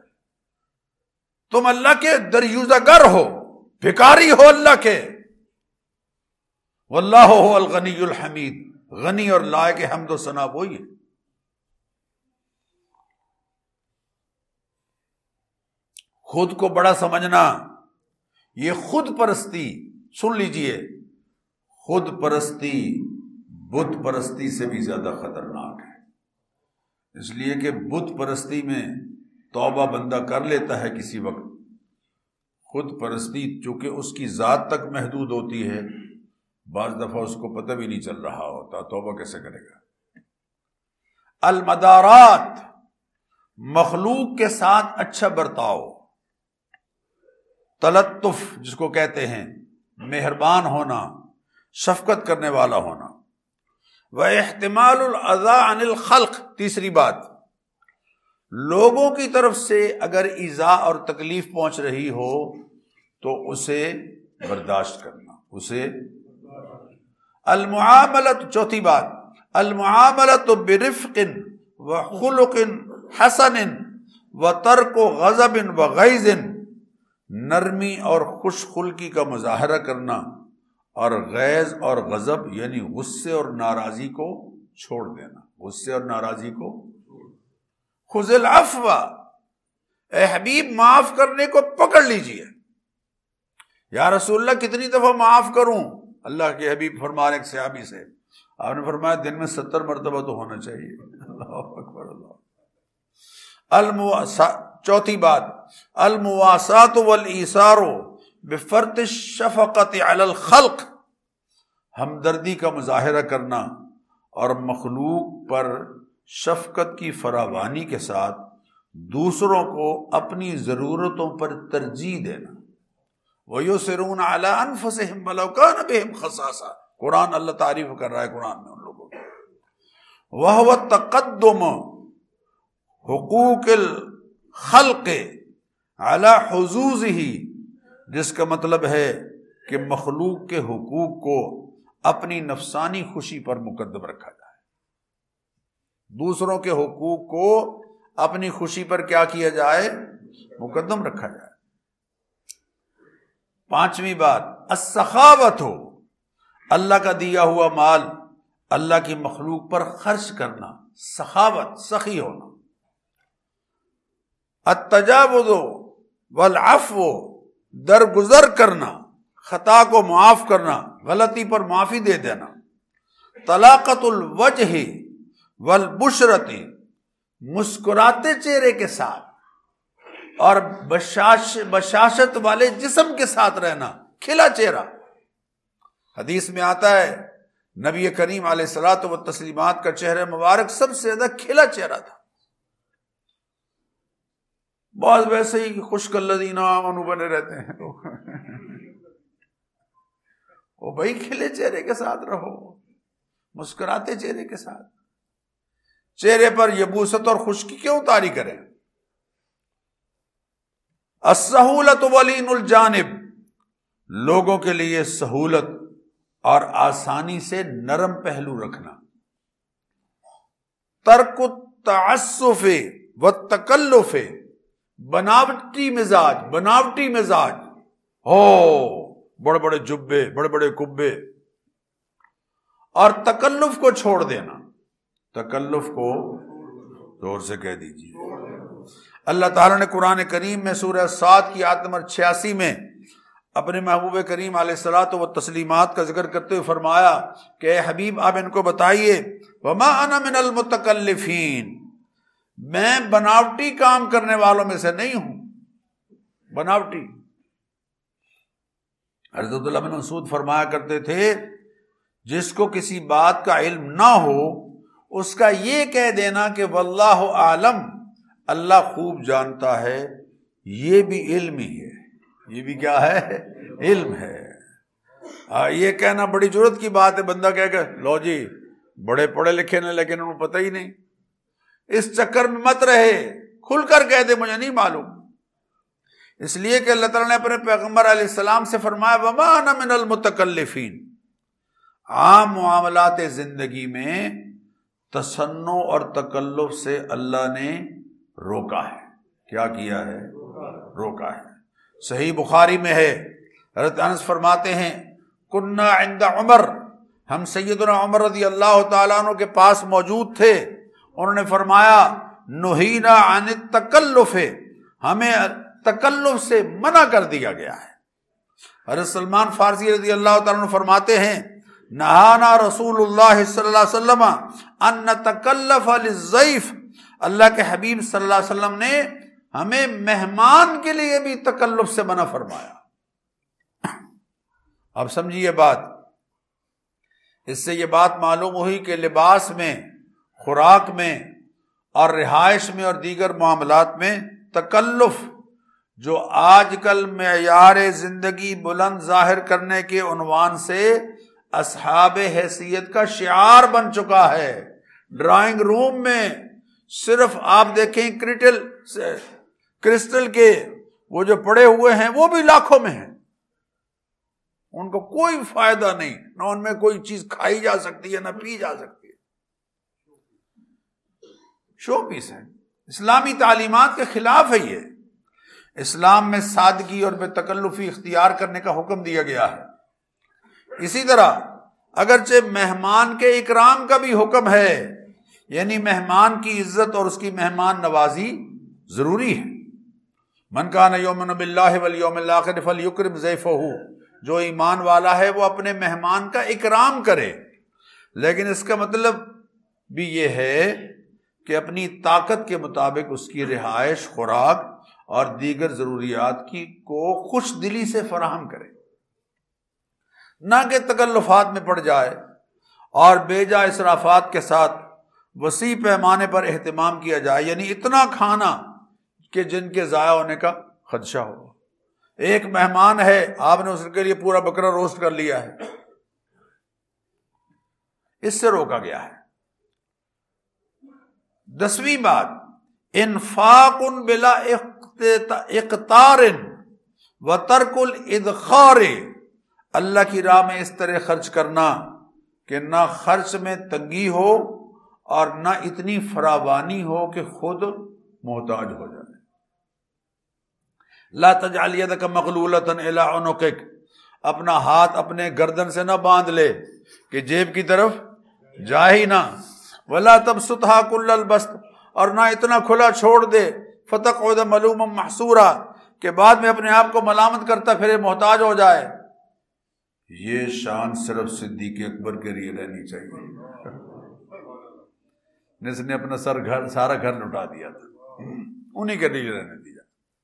تم اللہ کے دریوزہ گر ہو، بھکاری ہو اللہ کے۔ واللہ هو الغنی الحمید، غنی اور لائق حمد و ثنا وہی ہے۔ خود کو بڑا سمجھنا، یہ خود پرستی، سن لیجئے، خود پرستی بت پرستی سے بھی زیادہ خطرناک ہے، اس لیے کہ بت پرستی میں توبہ بندہ کر لیتا ہے کسی وقت، خود پرستی چونکہ اس کی ذات تک محدود ہوتی ہے، بعض دفعہ اس کو پتہ بھی نہیں چل رہا ہوتا، توبہ کیسے کرے گا۔ المدارات، مخلوق کے ساتھ اچھا برتاؤ، تلطف جس کو کہتے ہیں، مہربان ہونا، شفقت کرنے والا ہونا۔ واحتمال الاذى عن الخلق، تیسری بات، لوگوں کی طرف سے اگر ایذا اور تکلیف پہنچ رہی ہو تو اسے برداشت کرنا، اسے المعاملۃ، چوتھی بات، المعاملۃ برفق وخلق حسن وترک غضب وغیظ، نرمی اور خوش خلقی کا مظاہرہ کرنا اور غیظ اور غضب یعنی غصے اور ناراضی کو چھوڑ دینا، غصے اور ناراضی کو۔ خذ العفو، اے حبیب معاف کرنے کو پکڑ لیجئے۔ یا رسول اللہ کتنی دفعہ معاف کروں؟ اللہ کے حبیب فرما رہے ایک صحابی سے، آپ نے فرمایا دن میں ستر مرتبہ تو ہونا چاہیے۔ اللہ اکبر، اللہ۔ المواسا، چوتھی بات، المواسات والایثار بفرط الشفقۃ علی الخلق، ہمدردی کا مظاہرہ کرنا اور مخلوق پر شفقت کی فراوانی کے ساتھ دوسروں کو اپنی ضرورتوں پر ترجیح دینا۔ وَيُسِرُونَ عَلَىٰ أَنفُسِهِمْ وَلَوْ كَانَ بِهِمْ خَصَاصَةٌ، قرآن اللہ تعریف کر رہا ہے قرآن میں ان لوگوں کی۔ وَهُوَ التَّقَدُّمُ حقوق الخلق علی حظوظہ، جس کا مطلب ہے کہ مخلوق کے حقوق کو اپنی نفسانی خوشی پر مقدم رکھا جائے، دوسروں کے حقوق کو اپنی خوشی پر کیا کیا جائے؟ مقدم رکھا جائے۔ پانچویں بات، السخاوت ہو، اللہ کا دیا ہوا مال اللہ کی مخلوق پر خرچ کرنا، سخاوت، سخی ہونا۔ التجاوز والعفو، درگزر کرنا، خطا کو معاف کرنا، غلطی پر معافی دے دینا۔ طلاقت الوجہ والبشرتی، مسکراتے چہرے کے ساتھ اور بشاش بشاشت والے جسم کے ساتھ رہنا، کھلا چہرہ۔ حدیث میں آتا ہے نبی کریم علیہ الصلوۃ والتسلیمات کا چہرہ مبارک سب سے زیادہ کھلا چہرہ تھا۔ بعض ویسے ہی خشک الذین آمنوا بنے رہتے ہیں لوگ۔ وہ بھائی کھلے چہرے کے ساتھ رہو، مسکراتے چہرے کے ساتھ۔ چہرے پر یبوست اور خشکی کیوں طاری کریں؟ السہولۃ ولین الجانب، لوگوں کے لیے سہولت اور آسانی سے نرم پہلو رکھنا۔ ترک التعسف والتکلف، بناوٹی مزاج، بناوٹی مزاج ہو، بڑے بڑے جبے، بڑے بڑے کبے، اور تکلف کو چھوڑ دینا۔ تکلف کو زور سے کہہ دیجیے۔ اللہ تعالیٰ نے قرآن کریم میں سورہ صاد کی آیت نمبر چھیاسی میں اپنے محبوب کریم علیہ الصلوۃ والتسلیمات کا ذکر کرتے ہوئے فرمایا کہ اے حبیب آپ ان کو بتائیے وما انا من المتکلفین، میں بناوٹی کام کرنے والوں میں سے نہیں ہوں۔ بناوٹی، حضرت عبداللہ بن مسعود فرمایا کرتے تھے جس کو کسی بات کا علم نہ ہو اس کا یہ کہہ دینا کہ واللہ عالم، اللہ خوب جانتا ہے، یہ بھی علم ہی ہے، یہ بھی کیا ہے؟ علم ہے۔ آ, یہ کہنا بڑی ضرورت کی بات ہے، بندہ کہے کہ لو جی بڑے پڑھے لکھے نے لیکن انہوں پتہ ہی نہیں۔ اس چکر میں مت رہے، کھل کر کہہ دے مجھے نہیں معلوم۔ اس لیے کہ اللہ تعالیٰ نے اپنے پیغمبر علیہ السلام سے فرمایا وما انا من المتکلفین۔ عام معاملات زندگی میں تصنع اور تکلف سے اللہ نے روکا ہے۔ کیا کیا ہے؟ روکا ہے۔ صحیح بخاری میں ہے، حضرت انس فرماتے ہیں کنا عند عمر، ہم سیدنا عمر رضی اللہ تعالیٰ عنہ کے پاس موجود تھے، انہوں نے فرمایا نہینا عن التکلف، ہمیں تکلف سے منع کر دیا گیا ہے۔ حضرت سلمان فارسی رضی اللہ تعالیٰ عنہ فرماتے ہیں نہانا رسول اللہ صلی اللہ علیہ وسلم ان نتکلف للضیف، اللہ کے حبیب صلی اللہ علیہ وسلم نے ہمیں مہمان کے لیے بھی تکلف سے منع فرمایا۔ اب سمجھیے بات، اس سے یہ بات معلوم ہوئی کہ لباس میں، خوراک میں اور رہائش میں اور دیگر معاملات میں تکلف، جو آج کل معیار زندگی بلند ظاہر کرنے کے عنوان سے اصحاب حیثیت کا شعار بن چکا ہے۔ ڈرائنگ روم میں صرف آپ دیکھیں کرٹل کرسٹل کے وہ جو پڑے ہوئے ہیں وہ بھی لاکھوں میں ہیں، ان کو کوئی فائدہ نہیں، نہ ان میں کوئی چیز کھائی جا سکتی ہے نہ پی جا سکتی ہے، شو پیس ہے۔ اسلامی تعلیمات کے خلاف ہے یہ۔ اسلام میں سادگی اور بے تکلفی اختیار کرنے کا حکم دیا گیا ہے۔ اسی طرح اگرچہ مہمان کے اکرام کا بھی حکم ہے، یعنی مہمان کی عزت اور اس کی مہمان نوازی ضروری ہے۔ من کان یؤمن باللہ والیوم الآخر فلیکرم ضیفہ، جو ایمان والا ہے وہ اپنے مہمان کا اکرام کرے، لیکن اس کا مطلب بھی یہ ہے کہ اپنی طاقت کے مطابق اس کی رہائش، خوراک اور دیگر ضروریات کی کو خوش دلی سے فراہم کرے، نہ کہ تکلفات میں پڑ جائے اور بے جا اسرافات کے ساتھ وسیع پیمانے پر اہتمام کیا جائے، یعنی اتنا کھانا کہ جن کے ضائع ہونے کا خدشہ ہو۔ ایک مہمان ہے، آپ نے اس کے لیے پورا بکرا روسٹ کر لیا ہے، اس سے روکا گیا ہے۔ دسویں بات، انفاق بلا اقتار و ترک الادخار اللہ کی راہ میں اس طرح خرچ کرنا کہ نہ خرچ میں تنگی ہو اور نہ اتنی فراوانی ہو کہ خود محتاج ہو جائے. لا تجعل یدک مغلولۃ الی عنقک، اپنا ہاتھ اپنے گردن سے نہ باندھ لے کہ جیب کی طرف جائے ہی نہ. ولا تبسطھا کل البسط، اور نہ اتنا کھلا چھوڑ دے فتقعد ملوما محسورا کہ بعد میں اپنے آپ کو ملامت کرتا پھرے محتاج ہو جائے. یہ شان صرف صدیق اکبر کے لیے رہنی چاہیے جس نے اپنا سر گھر سارا گھر لٹا دیا تھا، انہی کے لیے رہنے دیا.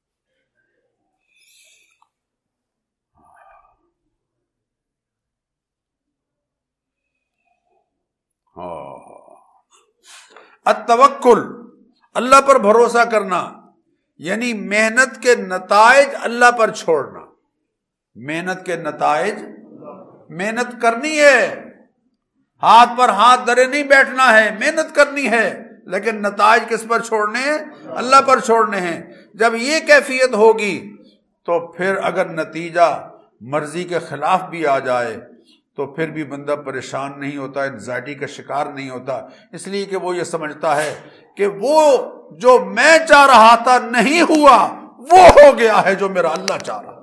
التوکل، اللہ پر بھروسہ کرنا، یعنی محنت کے نتائج اللہ پر چھوڑنا. محنت کے نتائج، محنت کرنی ہے، ہاتھ پر ہاتھ دھرے نہیں بیٹھنا ہے، محنت کرنی ہے، لیکن نتائج کس پر چھوڑنے ہیں؟ اللہ پر چھوڑنے ہیں. جب یہ کیفیت ہوگی تو پھر اگر نتیجہ مرضی کے خلاف بھی آ جائے تو پھر بھی بندہ پریشان نہیں ہوتا، انزائٹی کا شکار نہیں ہوتا، اس لیے کہ وہ یہ سمجھتا ہے کہ وہ جو میں چاہ رہا تھا نہیں ہوا، وہ ہو گیا ہے جو میرا اللہ چاہ رہا.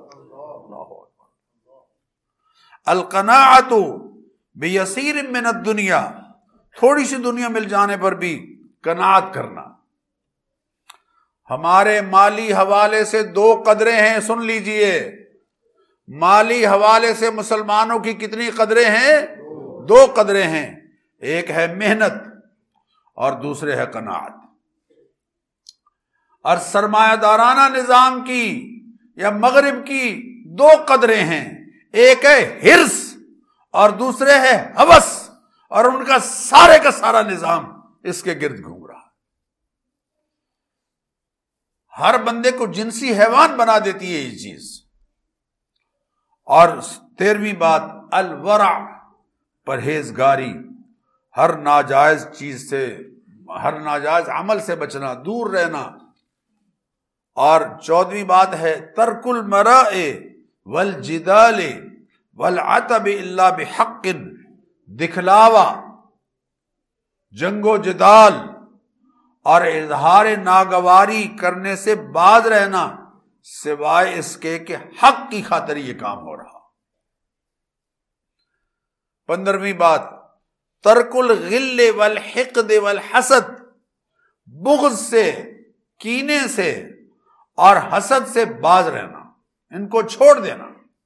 القناعۃ بیسیر من الدنیا، تھوڑی سی دنیا مل جانے پر بھی قناعت کرنا. ہمارے مالی حوالے سے دو قدریں ہیں، سن لیجئے. مالی حوالے سے مسلمانوں کی کتنی قدریں ہیں؟ دو قدریں ہیں. ایک ہے محنت اور دوسرے ہے قناعت. اور سرمایہ دارانہ نظام کی یا مغرب کی دو قدریں ہیں، ایک ہے ہرس اور دوسرے ہے ہوس، اور ان کا سارے کا سارا نظام اس کے گرد گھوم رہا. ہر بندے کو جنسی حیوان بنا دیتی ہے یہ چیز. اور تیرہویں بات الورع، پرہیزگاری، ہر ناجائز چیز سے، ہر ناجائز عمل سے بچنا، دور رہنا. اور چودہویں بات ہے ترک المراء والجدال والعتب الا بحق، دکھلاوا، جنگ و جدال اور اظہار ناگواری کرنے سے باز رہنا، سوائے اس کے کہ حق کی خاطر یہ کام ہو رہا. پندرہویں بات ترک الغل والحقد والحسد، بغض سے، کینے سے اور حسد سے باز رہنا، ان کو چھوڑ دینا.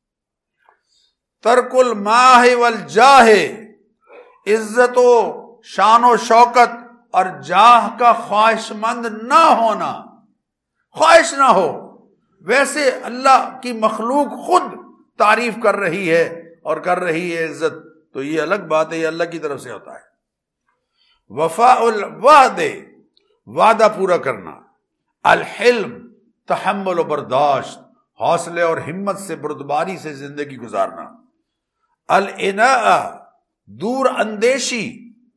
ترک الماہ والجاہ، عزت و شان و شوکت اور جاہ کا خواہش مند نہ ہونا، خواہش نہ ہو. ویسے اللہ کی مخلوق خود تعریف کر رہی ہے اور کر رہی ہے عزت، تو یہ الگ بات ہے، یہ اللہ کی طرف سے ہوتا ہے. وفاء الوعد، وعدہ پورا کرنا. الحلم، تحمل و برداشت، حوصلے اور ہمت سے، بردباری سے زندگی گزارنا. الاناء، دور اندیشی.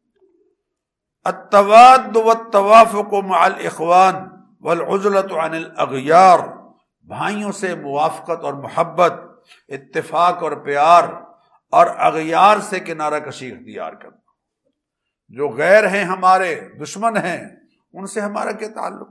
التواد والتوافق مع الاخوان والعزلۃ عن الاغیار، بھائیوں سے موافقت اور محبت، اتفاق اور پیار، اور اغیار سے کنارہ کشی اختیار کرنا. جو غیر ہیں، ہمارے دشمن ہیں، ان سے ہمارا کیا تعلق.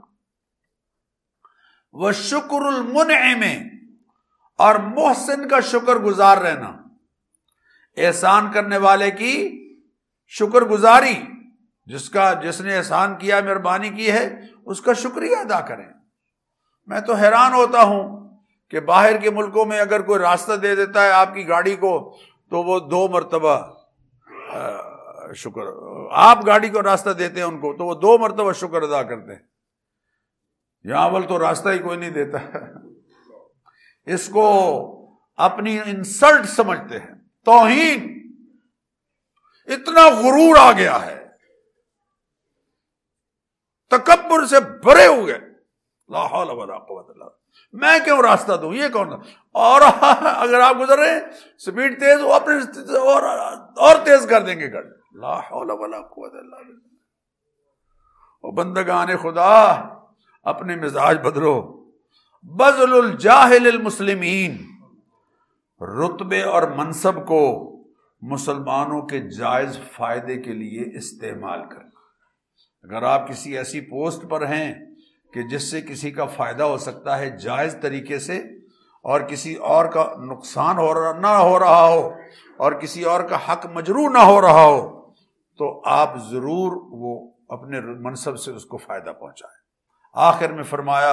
والشکر المنعم، اور محسن کا شکر گزار رہنا، احسان کرنے والے کی شکر گزاری، جس کا جس نے احسان کیا، مہربانی کی ہے، اس کا شکریہ ادا کریں. میں تو حیران ہوتا ہوں کہ باہر کے ملکوں میں اگر کوئی راستہ دے دیتا ہے آپ کی گاڑی کو تو وہ دو مرتبہ شکر، آپ گاڑی کو راستہ دیتے ہیں ان کو تو وہ دو مرتبہ شکر ادا کرتے ہیں. یہاں اول تو راستہ ہی کوئی نہیں دیتا. اس کو اپنی انسلٹ سمجھتے ہیں، توہین. اتنا غرور آ گیا ہے، تکبر سے بھرے ہوئے. لا حول ولا قوت الا باللہ. میں کیوں راستہ دوں، یہ کون؟ اور اگر آپ گزر رہے ہیں سپیڈ تیز، وہ اپنے اور اور تیز کر دیں گے گاڑی. لا حول ولا قوت الا باللہ. وہ بندگان خدا اپنے مزاج بدلو. بذل الجاہل المسلمین، رتبے اور منصب کو مسلمانوں کے جائز فائدے کے لیے استعمال کرنا۔ اگر آپ کسی ایسی پوسٹ پر ہیں کہ جس سے کسی کا فائدہ ہو سکتا ہے جائز طریقے سے، اور کسی اور کا نقصان ہو رہا نہ ہو رہا ہو، اور کسی اور کا حق مجروح نہ ہو رہا ہو، تو آپ ضرور وہ اپنے منصب سے اس کو فائدہ پہنچائیں۔ آخر میں فرمایا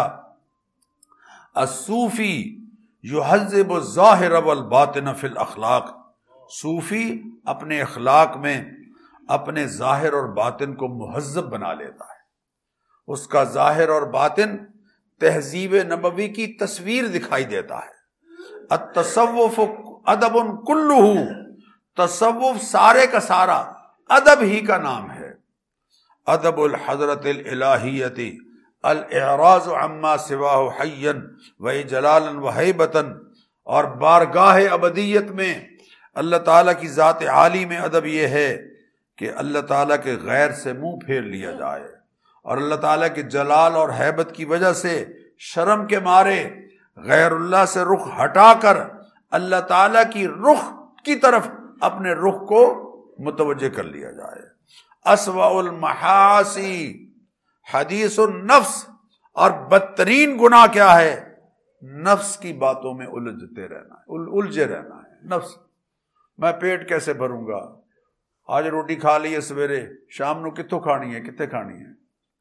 الصوفی یہذب الظاہر والباطن فی الاخلاق، صوفی اپنے اخلاق میں اپنے ظاہر اور باطن کو مہذب بنا لیتا ہے، اس کا ظاہر اور باطن تہذیب نبوی کی تصویر دکھائی دیتا ہے۔ التصوف ادب کلہ، تصوف سارے کا سارا ادب ہی کا نام ہے۔ ادب الحضرت الالہیت الاعراض عما سواہ حیا وجلالا وہیبتا، اور بارگاہ ابدیت میں اللہ تعالیٰ کی ذات عالی میں ادب یہ ہے کہ اللہ تعالیٰ کے غیر سے منہ پھیر لیا جائے، اور اللہ تعالیٰ کے جلال اور ہیبت کی وجہ سے شرم کے مارے غیر اللہ سے رخ ہٹا کر اللہ تعالیٰ کی رخ کی طرف اپنے رخ کو متوجہ کر لیا جائے۔ اسوأ المحاسی حدیث النفس، اور بدترین گناہ کیا ہے؟ نفس کی باتوں میں الجھتے رہنا ہے، الجھے رہنا ہے۔ نفس، میں پیٹ کیسے بھروں گا، آج روٹی کھا لی ہے سویرے، شام نو کتوں کھانی ہے، کتنے کھانی ہے۔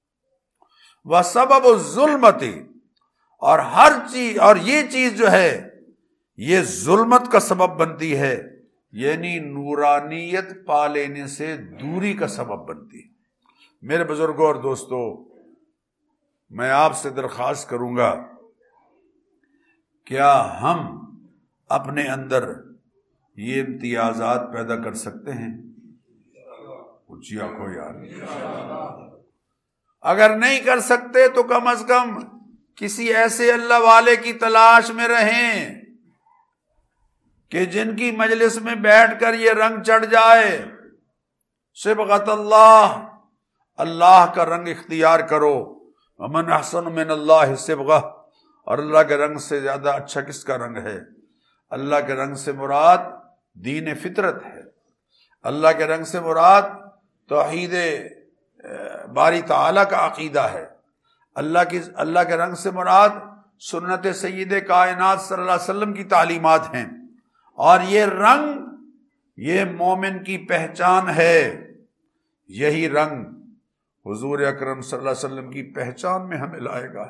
وسبب الظلمتی، اور ہر چیز، اور یہ چیز جو ہے یہ ظلمت کا سبب بنتی ہے، یعنی نورانیت پا لینے سے دوری کا سبب بنتی ہے۔ میرے بزرگوں اور دوستو، میں آپ سے درخواست کروں گا، کیا ہم اپنے اندر یہ امتیازات پیدا کر سکتے ہیں؟ اونچی آنکھو یار، اگر نہیں کر سکتے تو کم از کم کسی ایسے اللہ والے کی تلاش میں رہیں کہ جن کی مجلس میں بیٹھ کر یہ رنگ چڑھ جائے۔ صبغت اللہ، اللہ کا رنگ اختیار کرو۔ ومن احسن من اللہ صبغہ، اور اللہ کے رنگ سے زیادہ اچھا کس کا رنگ ہے؟ اللہ کے رنگ سے مراد دین فطرت ہے، اللہ کے رنگ سے مراد توحید باری تعالیٰ کا عقیدہ ہے، اللہ کی اللہ کے رنگ سے مراد سنت سید کائنات صلی اللہ علیہ وسلم کی تعلیمات ہیں۔ اور یہ رنگ، یہ مومن کی پہچان ہے، یہی رنگ حضور اکرم صلی اللہ علیہ وسلم کی پہچان میں ہمیں لائے گا۔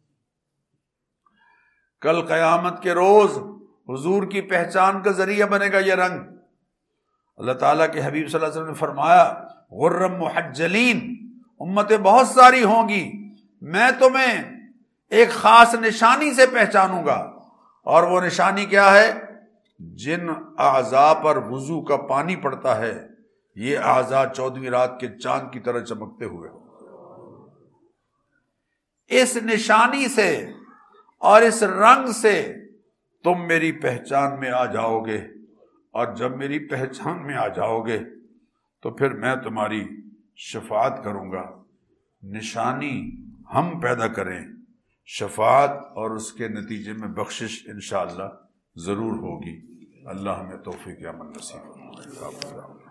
کل قیامت کے روز حضور کی پہچان کا ذریعہ بنے گا یہ رنگ۔ اللہ تعالیٰ کے حبیب صلی اللہ علیہ وسلم نے فرمایا غرم محجلین، امتیں بہت ساری ہوں گی، میں تمہیں ایک خاص نشانی سے پہچانوں گا، اور وہ نشانی کیا ہے؟ جن اعضاء پر وضو کا پانی پڑتا ہے یہ اعضاء چودہویں رات کے چاند کی طرح چمکتے ہوئے۔ اس نشانی سے اور اس رنگ سے تم میری پہچان میں آ جاؤ گے، اور جب میری پہچان میں آ جاؤ گے تو پھر میں تمہاری شفاعت کروں گا۔ نشانی ہم پیدا کریں، شفاعت اور اس کے نتیجے میں بخشش انشاءاللہ ضرور ہوگی۔ اللہ ہمیں توفیق عمل نصیب فرمائے۔